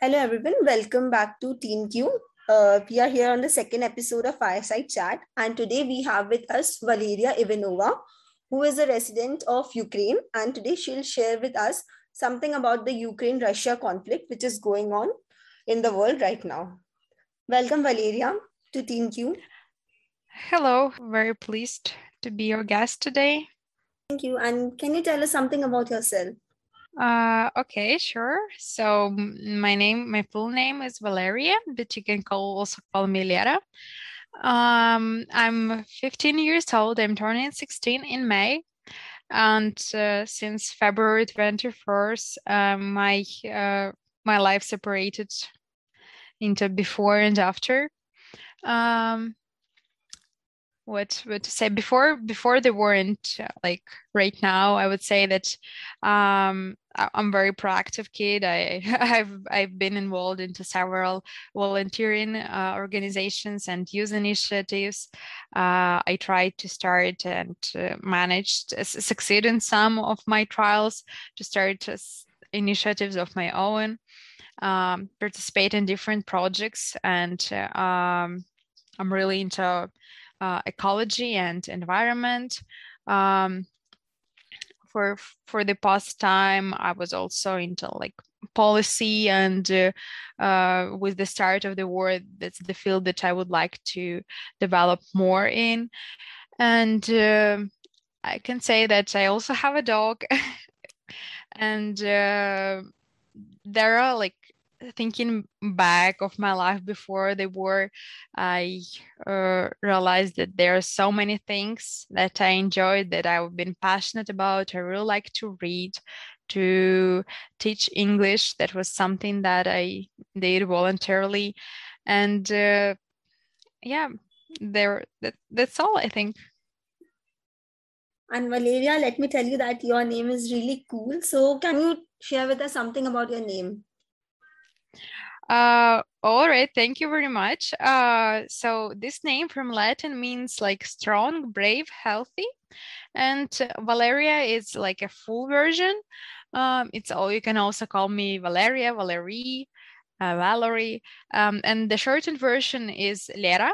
Hello everyone, welcome back to Team Q. We are here on the second episode of Fireside Chat, and today we have with us Valeria Ivanova, who is a resident of Ukraine, and today she'll share with us something about the Ukraine-Russia conflict which is going on in the world right now. Welcome Valeria to Team Q. Hello, very pleased to be your guest today. Thank you, and can you tell us something about yourself? Okay, sure. So my full name is Valeria, but you can also call me Lera. I'm 15 years old. I'm turning 16 in May. And since February 21st, my life separated into before and after. What to say before the war, and like right now I would say that I'm a very proactive kid. I've been involved into several volunteering organizations and youth initiatives. I tried to start and managed succeed in some of my trials to start initiatives of my own, participate in different projects, and I'm really into ecology and environment. For the past time, I was also into like policy, and with the start of the war, that's the field that I would like to develop more in. And I can say that I also have a dog, and there are like thinking back of my life before the war, I realized that there are so many things that I enjoyed, that I've been passionate about. I really like to read, to teach English. That was something that I did voluntarily. And yeah, that's all, I think. And Valeria, let me tell you that your name is really cool. So can you share with us something about your name? All right, thank you very much. So this name from Latin means like strong, brave, healthy, and Valeria is like a full version. It's all, you can also call me Valeria, Valerie, Valerie, and the shortened version is Lera.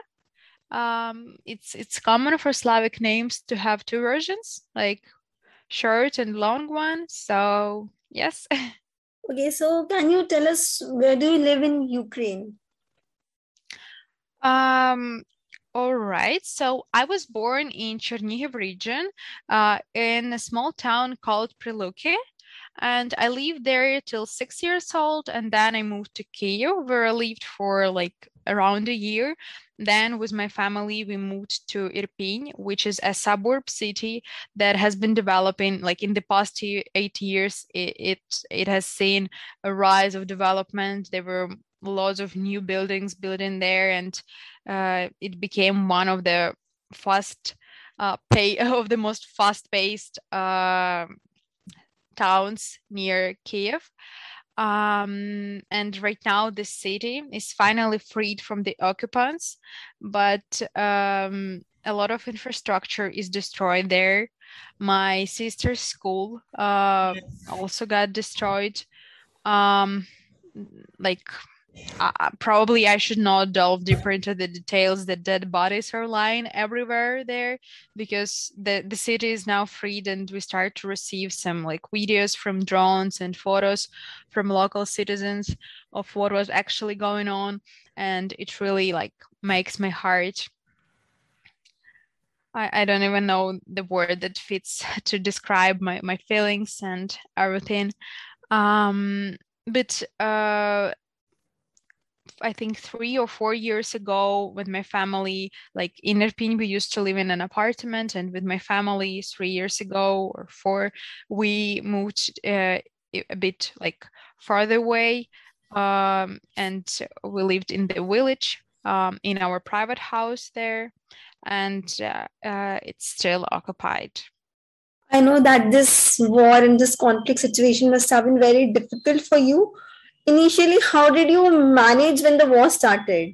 It's common for Slavic names to have two versions, like short and long one. So yes. Okay, so can you tell us where do you live in Ukraine? All right. So I was born in Chernihiv region, in a small town called Priluki, and I lived there till 6 years old, and then I moved to Kyiv, where I lived for like around a year. Then with my family, we moved to Irpin, which is a suburb city that has been developing like in the past 8 years. It has seen a rise of development. There were lots of new buildings built in there, and it became one of the fast pay of the most fast-paced towns near Kiev. And right now the city is finally freed from the occupants, but a lot of infrastructure is destroyed there. My sister's school also got destroyed. Like probably I should not delve deeper into the details. The dead bodies are lying everywhere there because the city is now freed, and we start to receive some like videos from drones and photos from local citizens of what was actually going on, and it really like makes my heart. I don't even know the word that fits to describe my feelings and everything. But I think 3 or 4 years ago with my family, like in Irpin, we used to live in an apartment, and with my family 3 years ago or four, we moved a bit like farther away, and we lived in the village, in our private house there, and it's still occupied. I know that this war and this conflict situation must have been very difficult for you. Initially, how did you manage when the war started?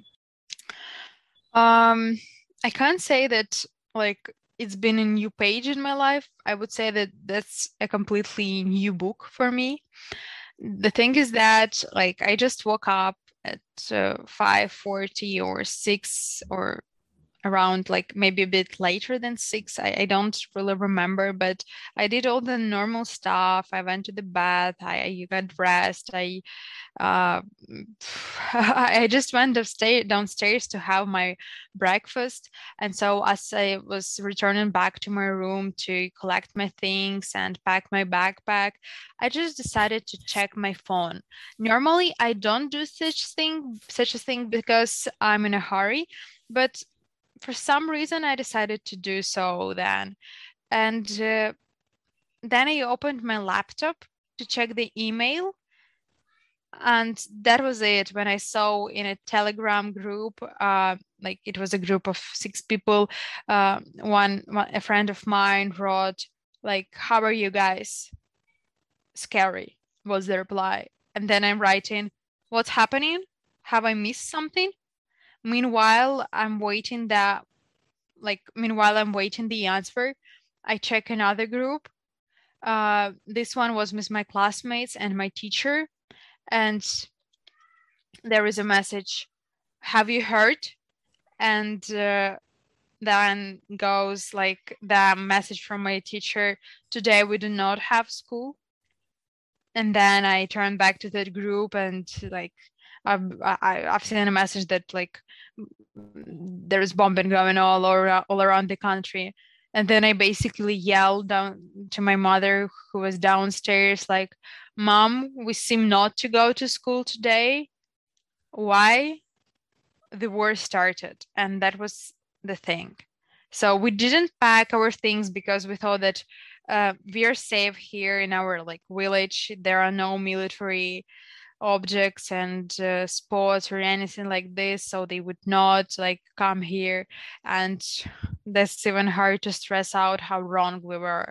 I can't say that like it's been a new page in my life. I would say that that's a completely new book for me. The thing is that like I just woke up at 5:40 or 6 or around like maybe a bit later than 6. I don't really remember, but I did all the normal stuff. I went to the bath, I got dressed, uh, I just went downstairs to have my breakfast. And so as I was returning back to my room to collect my things and pack my backpack, I just decided to check my phone. Normally, I don't do such a thing because I'm in a hurry, but for some reason I decided to do so then. And then I opened my laptop to check the email, and that was it. When I saw in a Telegram group, like it was a group of 6 people, a friend of mine wrote like, "How are you guys?" Scary was the reply. And then I'm writing, "What's happening? Have I missed something?" Meanwhile, meanwhile I'm waiting the answer, I check another group. This one was with my classmates and my teacher, and there is a message, "Have you heard?" And then goes like the message from my teacher, "Today we do not have school." And then I turn back to that group and like I've seen a message that like there's bombing going all around the country. And then I basically yelled down to my mother, who was downstairs, like, "Mom, we seem not to go to school today. Why?" The war started, and that was the thing. So we didn't pack our things because we thought that we are safe here in our like village. There are no military objects and spots or anything like this, so they would not like come here. And that's even hard to stress out how wrong we were.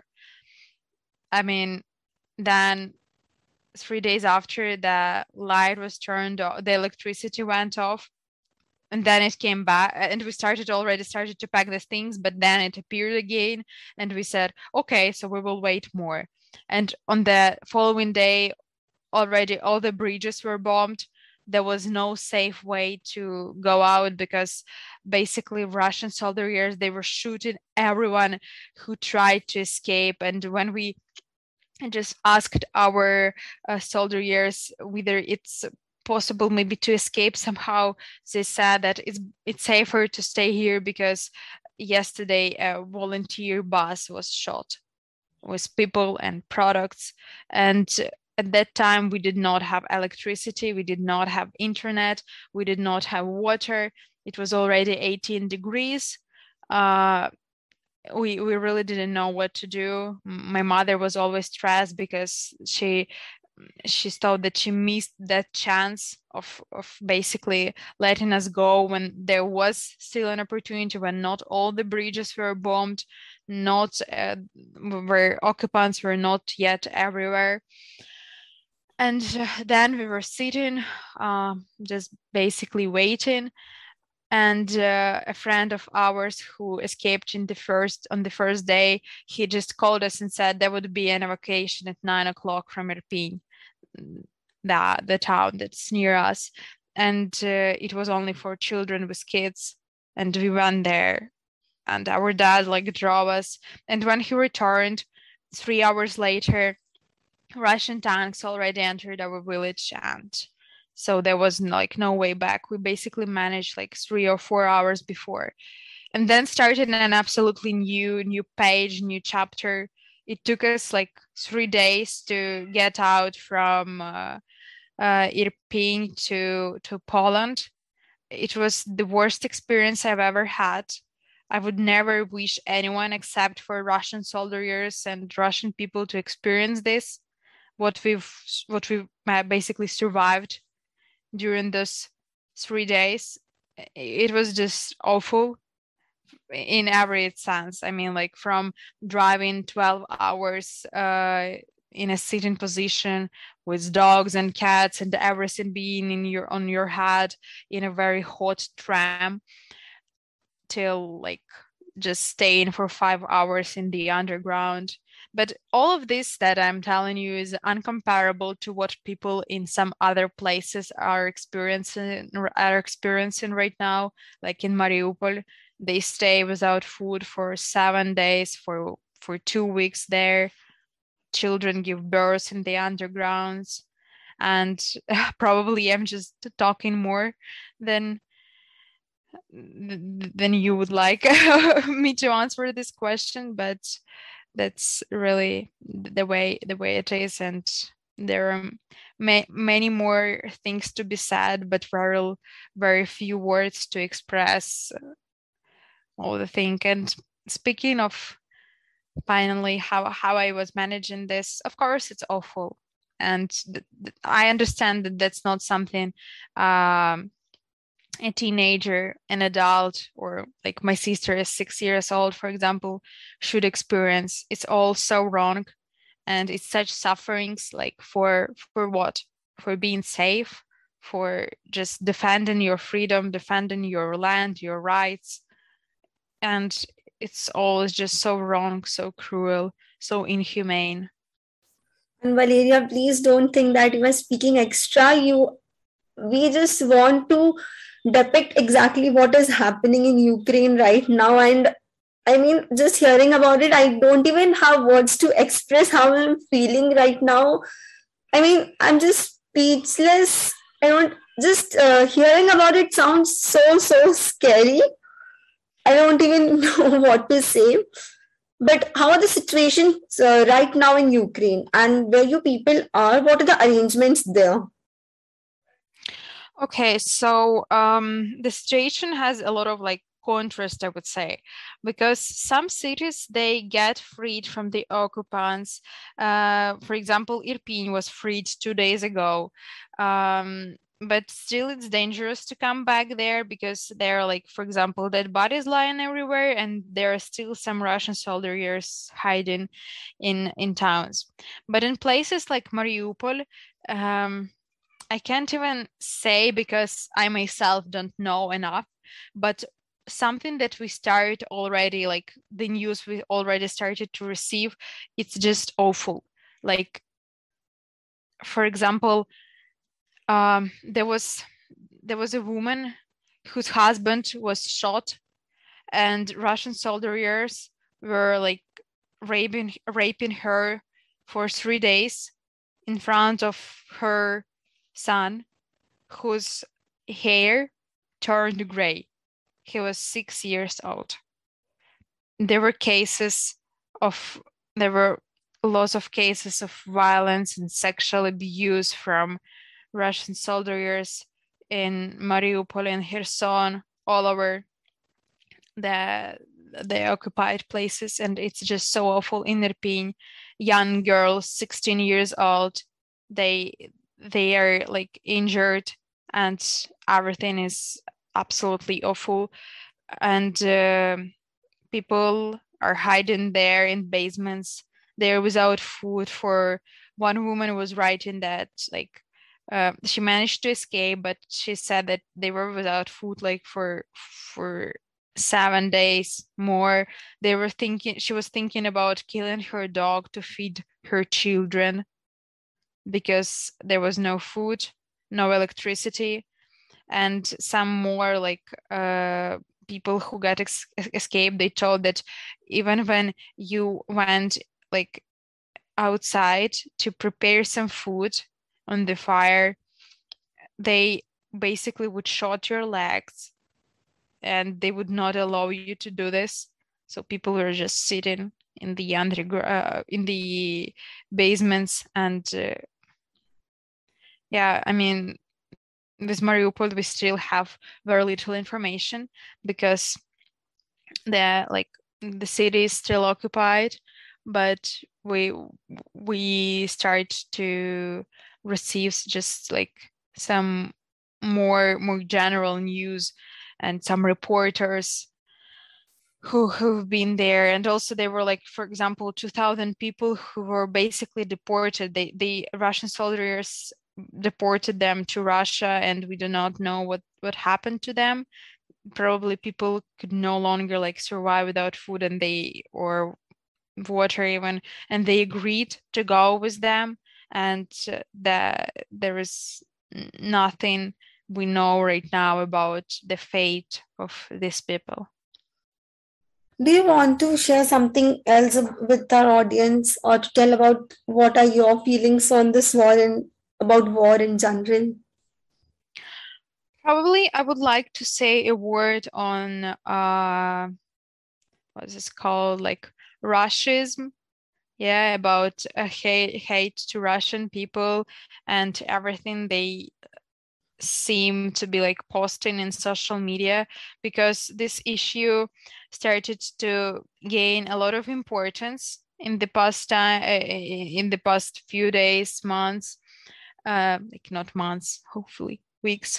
I mean, then 3 days after, the light was turned off, the electricity went off, and then it came back, and we already started to pack the things, but then it appeared again, and we said, okay, so we will wait more. And on the following day, already all the bridges were bombed. There was no safe way to go out because basically Russian soldiers, they were shooting everyone who tried to escape. And when we just asked our soldiers whether it's possible maybe to escape somehow, they said that it's safer to stay here because yesterday a volunteer bus was shot with people and products. And at that time, we did not have electricity, we did not have internet, we did not have water. It was already 18 degrees. We really didn't know what to do. My mother was always stressed because she thought that she missed that chance of basically letting us go when there was still an opportunity, when not all the bridges were bombed, not where occupants were not yet everywhere. And then we were sitting, just basically waiting. And a friend of ours who escaped on the first day, he just called us and said there would be an evacuation at 9 o'clock from Irpin, the town that's near us. And it was only for children with kids. And we went there, and our dad like drove us. And when he returned 3 hours later, Russian tanks already entered our village, and so there was like no way back. We basically managed like 3 or 4 hours before, and then started an absolutely new page, new chapter. It took us like 3 days to get out from Irpin to Poland. It was the worst experience I've ever had. I would never wish anyone except for Russian soldiers and Russian people to experience this. What we've basically survived during those 3 days, it was just awful in every sense. I mean, like from driving 12 hours in a sitting position with dogs and cats and everything being on your head in a very hot tram, till like just staying for 5 hours in the underground. But all of this that I'm telling you is uncomparable to what people in some other places are experiencing right now. Like in Mariupol, they stay without food for 7 days, for 2 weeks there. Children give birth in the undergrounds. And probably I'm just talking more than you would like me to answer this question, but that's really the way it is, and there are many more things to be said, but very few words to express all the thing. And speaking of finally how I was managing this, of course it's awful, and I understand that that's not something a teenager, an adult, or like my sister is 6 years old, for example, should experience. It's all so wrong, and it's such sufferings, like for what? For being safe, for just defending your freedom, defending your land, your rights. And it's all just so wrong, so cruel, so inhumane. And Valeria, please don't think that you are speaking extra. We just want to depict exactly what is happening in Ukraine right now. And I mean, just hearing about it, I don't even have words to express how I'm feeling right now. I mean, I'm just speechless. I don't just hearing about it sounds so scary. I don't even know what to say. But how are the situations right now in Ukraine, and where you people are? What are the arrangements there? Okay, so the situation has a lot of like contrast, I would say, because some cities, they get freed from the occupants. For example, Irpin was freed 2 days ago. But still it's dangerous to come back there, because there are, like, for example, dead bodies lying everywhere, and there are still some Russian soldiers hiding in towns. But in places like Mariupol, I can't even say, because I myself don't know enough, but something that we started already, like the news we already started to receive, it's just awful. Like, for example, there was a woman whose husband was shot, and Russian soldiers were like raping her for 3 days in front of her son, whose hair turned gray. He was 6 years old. There were lots of cases of violence and sexual abuse from Russian soldiers in Mariupol and Kherson, all over the occupied places, and it's just so awful. In Irpin, young girls, 16 years old, they are like injured, and everything is absolutely awful. And people are hiding there in basements. They're without food. For one woman was writing that, like, she managed to escape, but she said that they were without food like for 7 days more. She was thinking about killing her dog to feed her children, because there was no food, no electricity. And some more, like, people who got escaped, they told that even when you went like outside to prepare some food on the fire, they basically would shot your legs, and they would not allow you to do this. So people were just sitting in the in the basements. And yeah, I mean, with Mariupol, we still have very little information, because the city is still occupied, but we start to receive just like some more general news, and some reporters who've been there. And also there were, like, for example, 2,000 people who were basically deported. The Russian soldiers deported them to Russia, and we do not know what happened to them. Probably people could no longer like survive without food, and water even, and they agreed to go with them, and that there is nothing we know right now about the fate of these people. Do you want to share something else with our audience, or to tell about what are your feelings on this war and about war in general? Probably I would like to say a word on what is this called, like Russism. Yeah, about hate to Russian people and everything they seem to be like posting in social media, because this issue started to gain a lot of importance in the past time, in the past few days, months, like not months, hopefully weeks.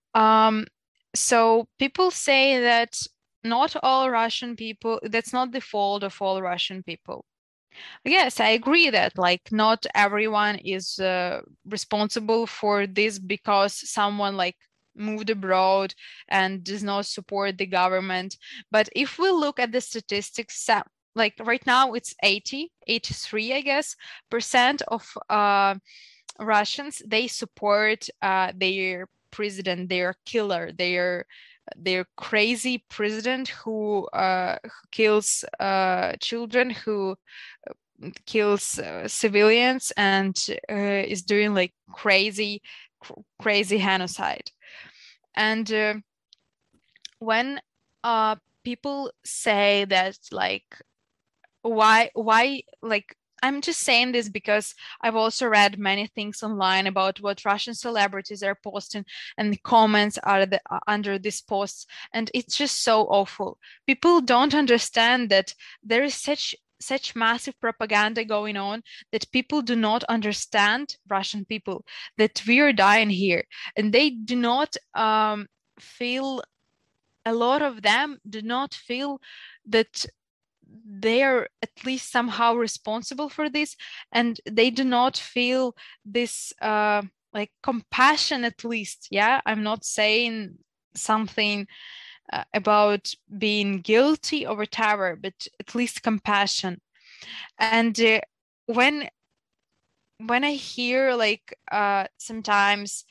So people say that not all Russian people, that's not the fault of all Russian people. Yes, I agree that like not everyone is responsible for this because someone like moved abroad and does not support the government. But if we look at the statistics, like right now it's 83, I guess, percent of Russians, they support their president, their killer, their crazy president who kills children, who kills civilians, and is doing like crazy genocide. And when people say that like why like, I'm just saying this because I've also read many things online about what Russian celebrities are posting and the comments are under these posts, and it's just so awful. People don't understand that there is such massive propaganda going on, that people do not understand Russian people, that we are dying here, and they do not feel, a lot of them do not feel that they're at least somehow responsible for this, and they do not feel this like compassion, at least. Yeah, I'm not saying something about being guilty or whatever, but at least compassion. And when I hear like sometimes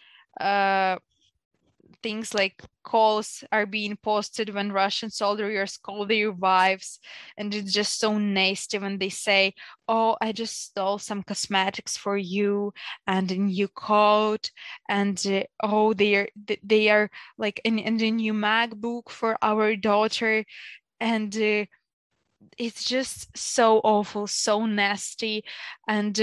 things like calls are being posted when Russian soldiers call their wives, and it's just so nasty when they say, "Oh, I just stole some cosmetics for you and a new coat, and oh, they are like in a new MacBook for our daughter," and it's just so awful, so nasty, and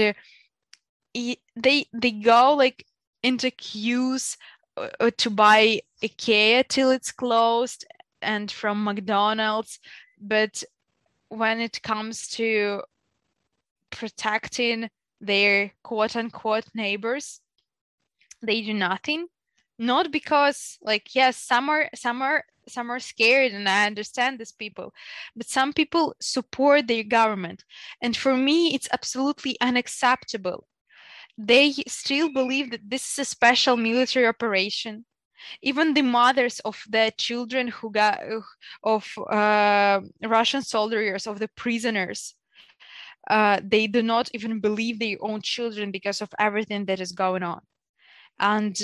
they go like into queues to buy IKEA till it's closed, and from McDonald's, but when it comes to protecting their quote unquote neighbors, they do nothing. Not because like, yes, some are scared, and I understand these people, but some people support their government, and for me it's absolutely unacceptable. They still believe that this is a special military operation. Even the mothers of the children who got of Russian soldiers, of the prisoners, they do not even believe their own children because of everything that is going on, and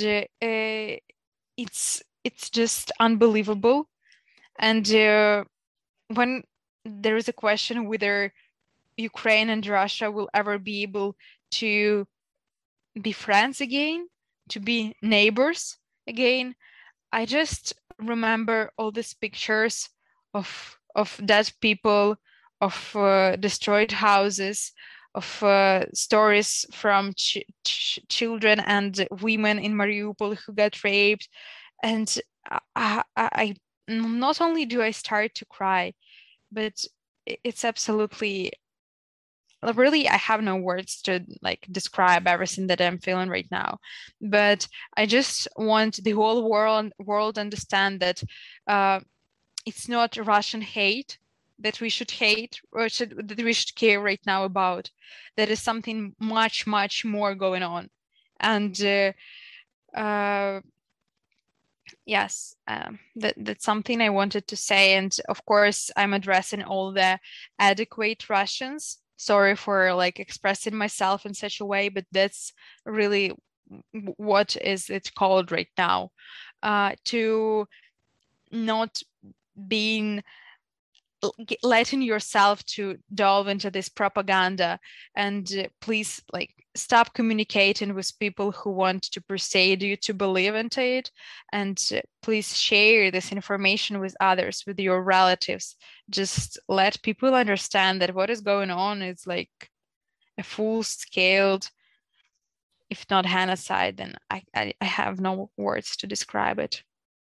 it's just unbelievable. And when there is a question whether Ukraine and Russia will ever be able to be friends again, to be neighbors again, I just remember all these pictures of dead people, of destroyed houses, of stories from children and women in Mariupol who got raped, and I not only do I start to cry, but it's absolutely, really, I have no words to like describe everything that I'm feeling right now. But I just want the whole world understand that it's not Russian hate that we should hate, or that we should care right now about. There is something much more going on, and Yes, that's something I wanted to say. And of course, I'm addressing all the adequate Russians. Sorry for like expressing myself in such a way, but that's really what is it called right now. To not being letting yourself to delve into this propaganda, and please like stop communicating with people who want to persuade you to believe into it, and please share this information with others, with your relatives. Just let people understand that what is going on is like a full-scaled, if not genocide, then I have no words to describe it.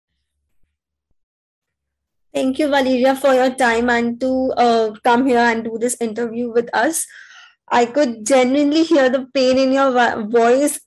Thank you, Valeria, for your time and to come here and do this interview with us. I could genuinely hear the pain in your voice,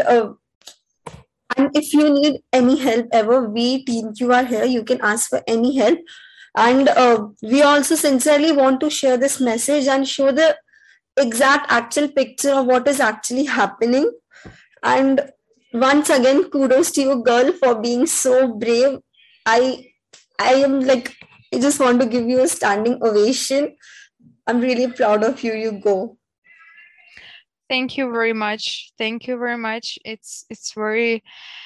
and if you need any help ever, we Team Q are here. You can ask for any help, and we also sincerely want to share this message and show the exact actual picture of what is actually happening. And once again, kudos to you, girl, for being so brave. I I am like, I just want to give you a standing ovation. I'm really proud of you. You go. Thank you very much. Thank you very much. It's very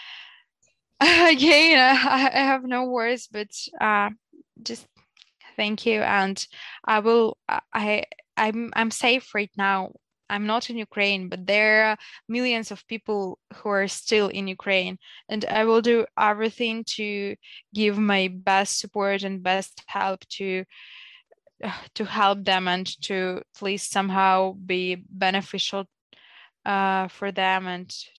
again, I have no words, but just thank you. And I will. I'm safe right now. I'm not in Ukraine, but there are millions of people who are still in Ukraine, and I will do everything to give my best support and best help to help them and to please somehow be beneficial for them and